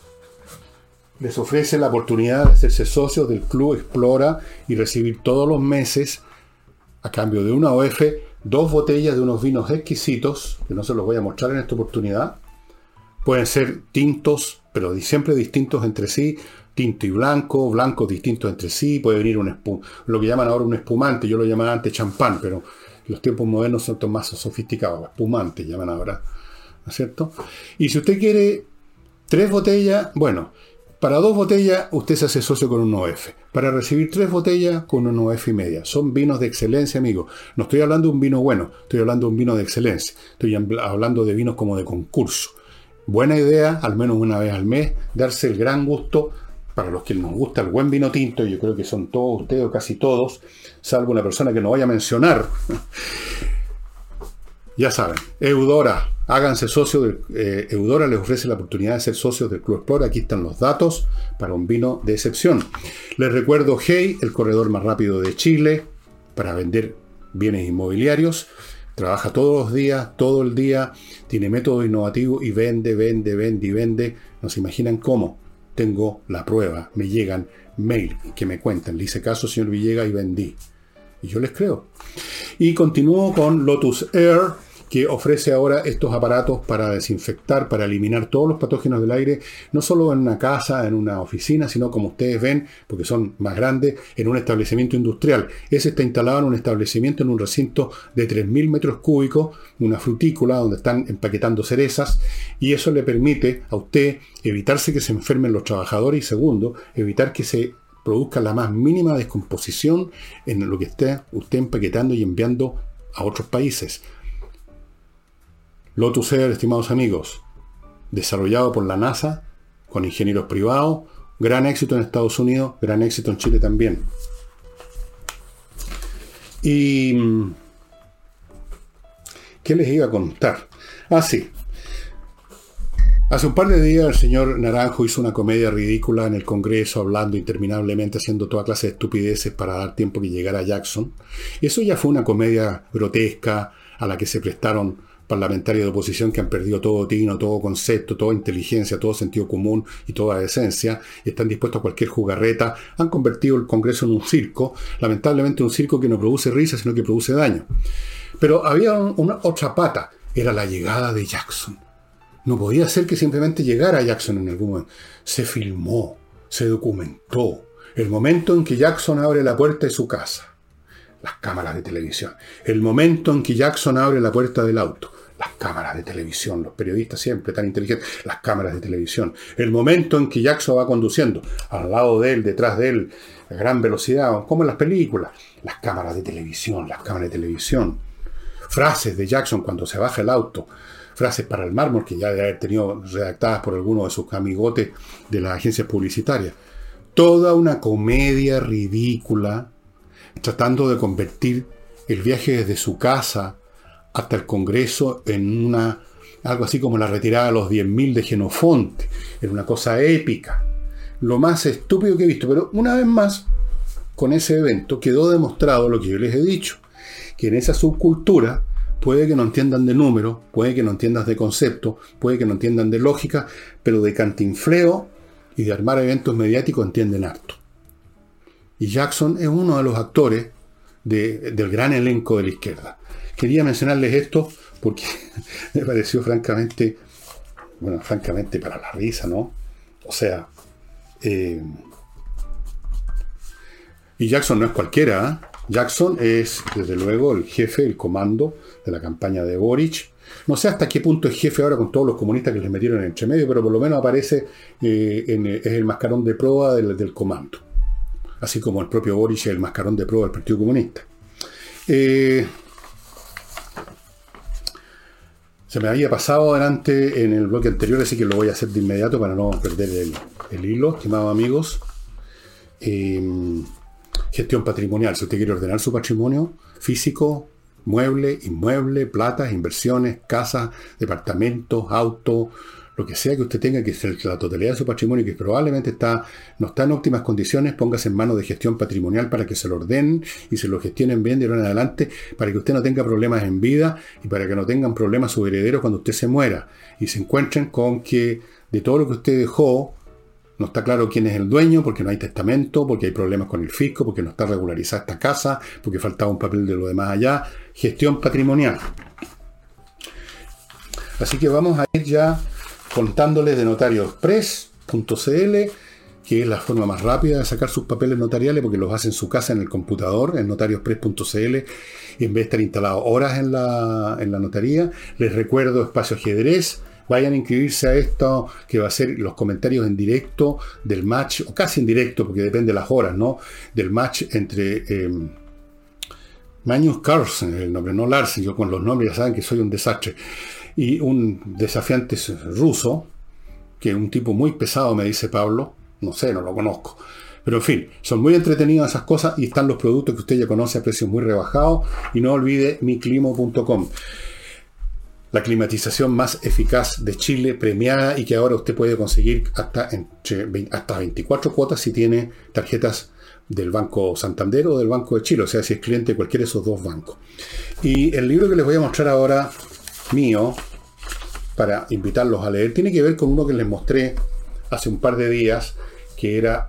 les ofrece la oportunidad de hacerse socios del Club Explora y recibir todos los meses, a cambio de una O F, dos botellas de unos vinos exquisitos, que no se los voy a mostrar en esta oportunidad. Pueden ser tintos, pero siempre distintos entre sí. Tinto y blanco, blancos distintos entre sí, puede venir un espum- lo que llaman ahora un espumante, yo lo llamaba antes champán, pero los tiempos modernos son más sofisticados, espumante llaman ahora, ¿no es cierto? Y si usted quiere tres botellas, bueno, para dos botellas usted se hace socio con un O F, para recibir tres botellas con un O F y media. Son vinos de excelencia, amigo. No estoy hablando de un vino bueno, estoy hablando de un vino de excelencia, estoy hablando de vinos como de concurso. Buena idea, al menos una vez al mes, darse el gran gusto. Para los que nos gusta el buen vino tinto, yo creo que son todos ustedes o casi todos, salvo una persona que no vaya a mencionar. Ya saben, Eudora, háganse socios de eh, Eudora les ofrece la oportunidad de ser socios del Club Explora. Aquí están los datos para un vino de excepción. Les recuerdo Hey, el corredor más rápido de Chile para vender bienes inmobiliarios. Trabaja todos los días, todo el día, tiene método innovativo y vende, vende, vende y vende. ¿No se imaginan cómo? Tengo la prueba, me llegan mail que me cuentan, le hice caso señor Villegas y vendí. Y yo les creo. Y continúo con Lotus Air, que ofrece ahora estos aparatos para desinfectar, para eliminar todos los patógenos del aire, no solo en una casa, en una oficina, sino como ustedes ven, porque son más grandes, en un establecimiento industrial. Ese está instalado en un establecimiento, en un recinto de tres mil metros cúbicos, una frutícola donde están empaquetando cerezas, y eso le permite a usted evitarse que se enfermen los trabajadores y, segundo, evitar que se produzca la más mínima descomposición en lo que esté usted empaquetando y enviando a otros países. Lotus Air, estimados amigos, desarrollado por la NASA, con ingenieros privados, gran éxito en Estados Unidos, gran éxito en Chile también. Y ¿qué les iba a contar? Ah, sí. Hace un par de días el señor Naranjo hizo una comedia ridícula en el Congreso, hablando interminablemente, haciendo toda clase de estupideces para dar tiempo que llegara Jackson. Eso ya fue una comedia grotesca a la que se prestaron parlamentarios de oposición que han perdido todo tino, todo concepto, toda inteligencia, todo sentido común y toda decencia, y están dispuestos a cualquier jugarreta. Han convertido el Congreso en un circo, lamentablemente un circo que no produce risa, sino que produce daño. Pero había una otra pata, era la llegada de Jackson. No podía ser que simplemente llegara Jackson en algún momento. Se filmó, se documentó. El momento en que Jackson abre la puerta de su casa. Las cámaras de televisión. El momento en que Jackson abre la puerta del auto. Las cámaras de televisión. Los periodistas siempre tan inteligentes. Las cámaras de televisión. El momento en que Jackson va conduciendo. Al lado de él, detrás de él, a gran velocidad, como en las películas. Las cámaras de televisión. Las cámaras de televisión. Frases de Jackson cuando se baja el auto. Frases para el mármol que ya debe haber tenido redactadas por alguno de sus amigotes de las agencias publicitarias. Toda una comedia ridícula, tratando de convertir el viaje desde su casa hasta el Congreso en una algo así como la retirada de los diez mil de Jenofonte, en una cosa épica. Lo más estúpido que he visto, pero una vez más, con ese evento quedó demostrado lo que yo les he dicho, que en esa subcultura puede que no entiendan de números, puede que no entiendan de concepto, puede que no entiendan de lógica, pero de cantinfleo y de armar eventos mediáticos entienden harto. Y Jackson es uno de los actores de, del gran elenco de la izquierda. Quería mencionarles esto porque me pareció francamente, bueno, francamente para la risa, ¿no? O sea, eh, y Jackson no es cualquiera, ¿eh? Jackson es, desde luego, el jefe, el comando de la campaña de Boric. No sé hasta qué punto es jefe ahora con todos los comunistas que les metieron en entre medio, pero por lo menos aparece, eh, en, es el mascarón de proa del, del comando. Así como el propio Boric es el mascarón de proa del Partido Comunista. Eh, se me había pasado adelante en el bloque anterior, así que lo voy a hacer de inmediato para no perder el, el hilo, estimados amigos. Eh, Gestión patrimonial. Si usted quiere ordenar su patrimonio físico, mueble, inmueble, plata, inversiones, casas, departamentos, autos, lo que sea que usted tenga, que es la totalidad de su patrimonio, que probablemente está, no está en óptimas condiciones, póngase en manos de gestión patrimonial para que se lo ordenen y se lo gestionen bien de ahora en adelante, para que usted no tenga problemas en vida y para que no tengan problemas sus herederos cuando usted se muera y se encuentren con que de todo lo que usted dejó, no está claro quién es el dueño, porque no hay testamento, porque hay problemas con el fisco, porque no está regularizada esta casa, porque faltaba un papel de lo demás allá. Gestión patrimonial. Así que vamos a ir ya contándoles de notariospress punto c l, que es la forma más rápida de sacar sus papeles notariales, porque los hace en su casa en el computador, en notariospress punto c l, y en vez de estar instalado horas en la, en la notaría. Les recuerdo Espacio Ajedrez. Vayan a inscribirse a esto, que va a ser los comentarios en directo del match, o casi en directo, porque depende de las horas, ¿no? Del match entre eh, Magnus Carlsen, el nombre, no Larsen, yo con los nombres ya saben que soy un desastre, y un desafiante ruso, que es un tipo muy pesado, me dice Pablo, no sé, no lo conozco. Pero en fin, son muy entretenidas esas cosas y están los productos que usted ya conoce a precios muy rebajados. Y no olvide mi climo punto com. La climatización más eficaz de Chile, premiada y que ahora usted puede conseguir hasta, entre, hasta veinticuatro cuotas si tiene tarjetas del Banco Santander o del Banco de Chile, o sea, si es cliente de cualquiera de esos dos bancos. Y el libro que les voy a mostrar ahora, mío, para invitarlos a leer, tiene que ver con uno que les mostré hace un par de días, que era,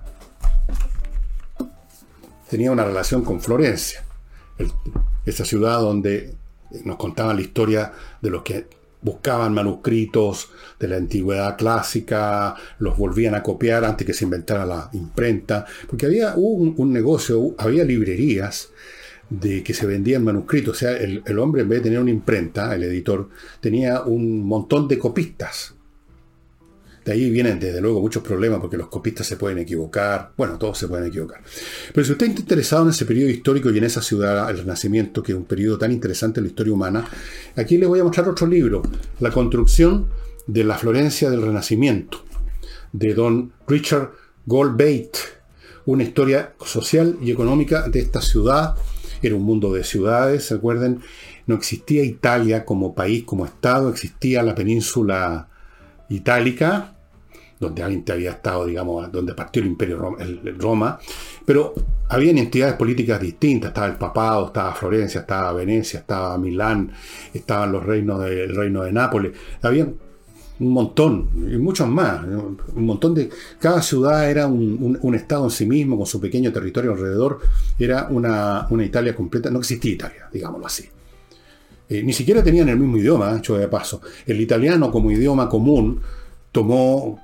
tenía una relación con Florencia, el, esa ciudad donde Nos contaban la historia de los que buscaban manuscritos de la antigüedad clásica, los volvían a copiar antes que se inventara la imprenta, porque había un, un negocio, había librerías de que se vendían manuscritos. O sea, el, el hombre, en vez de tener una imprenta, el editor, tenía un montón de copistas. De ahí vienen, desde luego, muchos problemas, porque los copistas se pueden equivocar. Bueno, todos se pueden equivocar. Pero si usted está interesado en ese periodo histórico y en esa ciudad, el Renacimiento, que es un periodo tan interesante en la historia humana, aquí les voy a mostrar otro libro, La construcción de la Florencia del Renacimiento, de don Richard Galbraith. Una historia social y económica de esta ciudad. Era un mundo de ciudades, ¿se acuerdan? No existía Italia como país, como Estado. Existía la península itálica, donde alguien había estado, digamos, donde partió el imperio Roma, el Roma, pero habían entidades políticas distintas. Estaba el papado, estaba Florencia, estaba Venecia, estaba Milán, estaban los reinos del reino de Nápoles. Había un montón, y muchos más, un montón de... Cada ciudad era un, un, un estado en sí mismo, con su pequeño territorio alrededor. Era una, una Italia completa. No existía Italia, digámoslo así. Eh, ni siquiera tenían el mismo idioma, hecho de paso. El italiano como idioma común tomó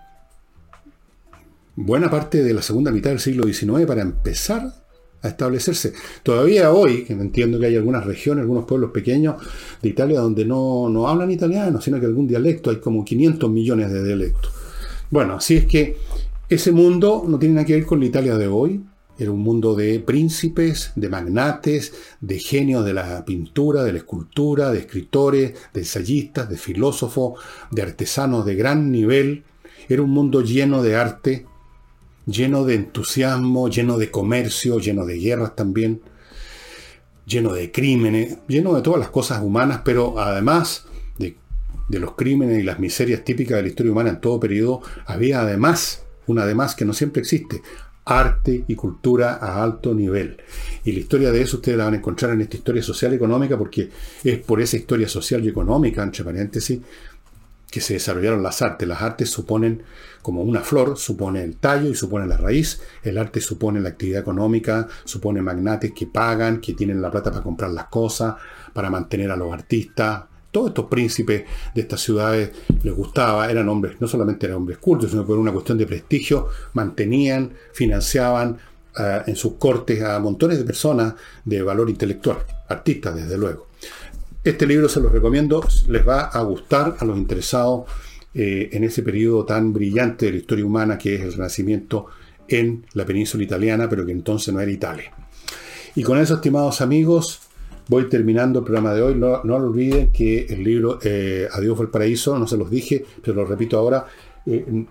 buena parte de la segunda mitad del siglo diecinueve para empezar a establecerse. Todavía hoy, que entiendo que hay algunas regiones, algunos pueblos pequeños de Italia donde no, no hablan italiano, sino que algún dialecto, hay como quinientos millones de dialectos. Bueno, así es que ese mundo no tiene nada que ver con la Italia de hoy. Era un mundo de príncipes, de magnates, de genios de la pintura, de la escultura, de escritores, de ensayistas, de filósofos, de artesanos de gran nivel. Era un mundo lleno de arte, lleno de entusiasmo, lleno de comercio, lleno de guerras también, lleno de crímenes, lleno de todas las cosas humanas, pero además de, de los crímenes y las miserias típicas de la historia humana en todo periodo, había además, una además que no siempre existe, arte y cultura a alto nivel. Y la historia de eso ustedes la van a encontrar en esta historia social y económica, porque es por esa historia social y económica, entre paréntesis, que se desarrollaron las artes. Las artes suponen, como una flor, supone el tallo y supone la raíz. El arte supone la actividad económica, supone magnates que pagan, que tienen la plata para comprar las cosas, para mantener a los artistas. Todos estos príncipes de estas ciudades les gustaba, eran hombres, no solamente eran hombres cultos, sino por una cuestión de prestigio, mantenían, financiaban uh, en sus cortes a montones de personas de valor intelectual, artistas desde luego. Este libro se los recomiendo, les va a gustar a los interesados eh, en ese periodo tan brillante de la historia humana que es el Renacimiento en la península italiana, pero que entonces no era Italia. Y con eso, estimados amigos, voy terminando el programa de hoy. No, no lo olviden que el libro eh, Adiós fue el paraíso, no se los dije, pero lo repito ahora. Eh,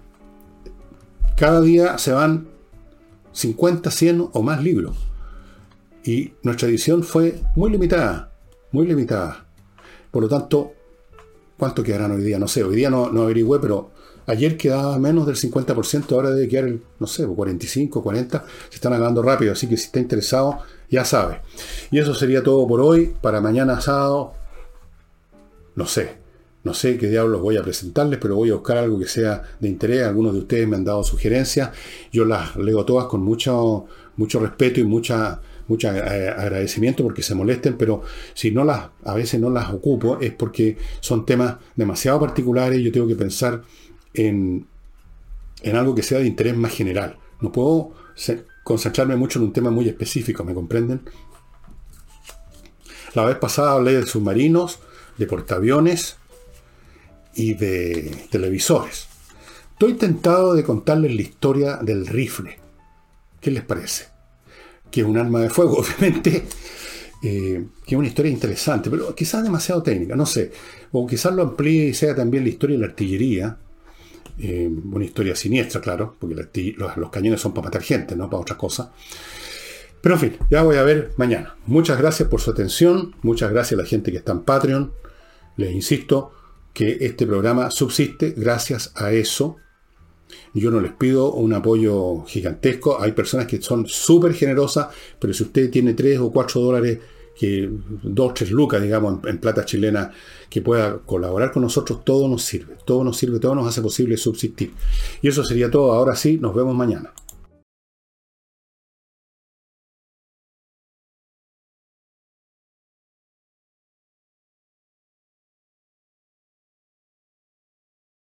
cada día se van cincuenta, cien o más libros. Y nuestra edición fue muy limitada, muy limitada. Por lo tanto, ¿cuánto quedarán hoy día? No sé, hoy día no, no averigüé, pero ayer quedaba menos del cincuenta por ciento, ahora debe quedar el, no sé, cuarenta y cinco, cuarenta. Se están acabando rápido, así que si está interesado, ya sabe. Y eso sería todo por hoy. Para mañana sábado, no sé. No sé qué diablos voy a presentarles, pero voy a buscar algo que sea de interés. Algunos de ustedes me han dado sugerencias. Yo las leo todas con mucho, mucho respeto y mucha, mucho eh, agradecimiento porque se molesten, pero si no las, a veces no las ocupo es porque son temas demasiado particulares y yo tengo que pensar en, en algo que sea de interés más general. No puedo ser, concentrarme mucho en un tema muy específico, ¿me comprenden? La vez pasada hablé de submarinos, de portaaviones y de televisores. Estoy tentado de contarles la historia del rifle. ¿Qué les parece? Que es un arma de fuego, obviamente, eh, que es una historia interesante, pero quizás demasiado técnica, no sé. O quizás lo amplíe y sea también la historia de la artillería. Eh, una historia siniestra, claro, porque la los, los cañones son para matar gente, no para otras cosas. Pero en fin, ya voy a ver mañana. Muchas gracias por su atención, muchas gracias a la gente que está en Patreon. Les insisto que este programa subsiste gracias a eso. Yo no les pido un apoyo gigantesco. Hay personas que son súper generosas, pero si usted tiene tres o cuatro dólares, que dos, tres lucas, digamos, en, en plata chilena, que pueda colaborar con nosotros, todo nos sirve. Todo nos sirve, todo nos hace posible subsistir. Y eso sería todo. Ahora sí, nos vemos mañana.